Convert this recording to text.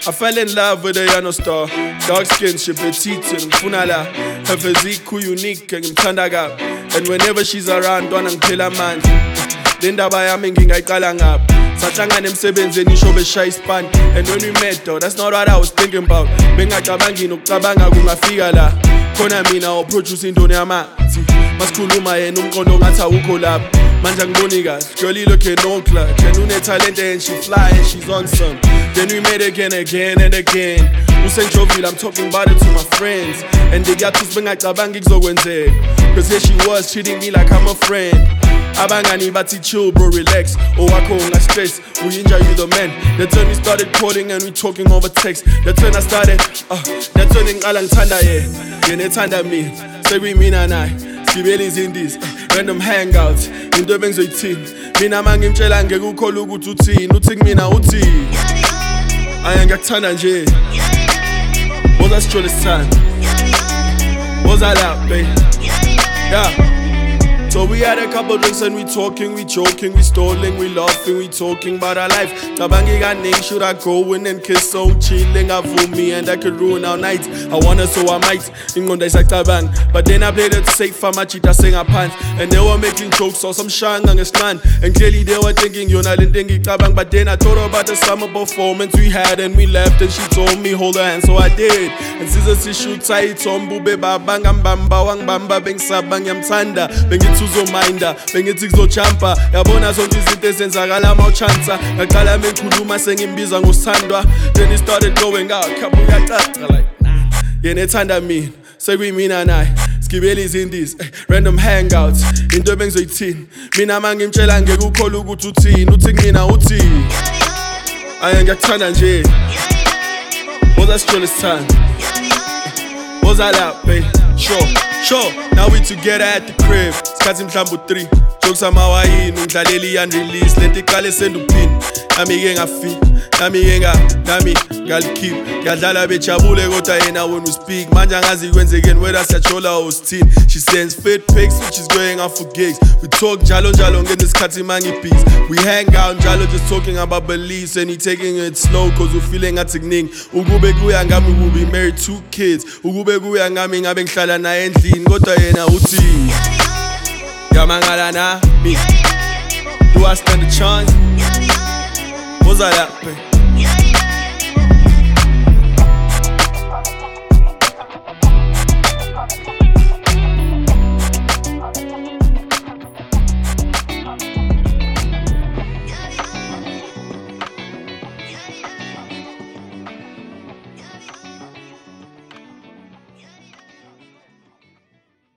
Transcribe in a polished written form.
I fell in love with a Yano star. Dark skin, she petite, funala. Her physique, unique, ngimthanda kabi. And whenever she's around, don't ngiphila amandla. Linda bayami ngingayicala ngaphi. Sahlangana emsebenzini isho beshaya ispan. And when we met though, that's not what I was thinking about. Bengacabangi nokucabanga kungafika la. Khona mina oproduce indoni yamanzi. Masikhuluma yena umqondo ngathi awukho lapha. Manje angiboni kahle, girl you looking no clutch. And une-talent and she fly and she's on some. Then we met again and again. Usengijovile, I'm talking about it to my friends. And they got to bengacabangi kuzokwenzeka. Cause here she was treating me like I'm a friend. Abangani bathi chill bro, relax. Owakho unga-stress, we enjoy you the man. That's when we started calling and we talking over text. That's when I started, that's when ngiqala ngithanda yena ethanda mina. Sekuyimina naye, sigibele izindis, random hangouts. Into bengizoyithini, mina mangimtshela ngeke ukholwa ukuthi uthini. Uthi kumina uthini, aya ngiyakuthanda nje. Woza sitshole isithando, woza la babe, yeah. So we had a couple drinks and we talking, we joking, we stalling, we laughing, we talking about our life. Cabangi got should I go in and kiss so chilling? I fool me and I could ruin our night. I wanna so I might, ingonda isaktabang. But then I played it safe for my cheetah sing a pants. And they were making jokes or some shang and a snan. And clearly they were thinking you're not in thinking tabang. But then I told her about the summer performance we had and we left and she told me hold her hand, so I did. And scissors she shoot tight on bube babang ambamba wang bamba beng sabang yam tanda beng uzominda bengithi kuzochampa yabona zonke izinto ezenzakala mawuchansa ngaqala mengikhuluma sengimbiza ngosithandwa. Then it started going out couple yacaca like yena ethanda mina sekuyimina naye sigibele izindis random hangouts. Into bengizoyithini mina mangimtshela ngeke ukholwa ukuthi uthini. Uthi kumina uthini, aya ngiyakuthanda nje. Woza sitshole isithando, woza la babe, sure. Now we together at the crib. Skathi mhlambu 3 jokes amawayini ngidlalela i-unrelease. Lento iqale senduphini nami-ke ngafika nami ngalikhipha. Ngiyadlala bejabule kodwa yena when we speak. Manje angazi kwenzekeni whether siyajola or sithini. She sends fit pics which is going out for gigs. We talk njalo ngenza isikhathi mangibhizi. We hang out njalo just talking about beliefs. And he taking it slow cause we feeling ngathi kuningi. Ukube kuya ngami we'll be married 2 kids. Ukube kuya ngami ngabe ngihlala naye endlini. Kodwa yena uthi yamangala nami, do I stand a chance? Woza la babe.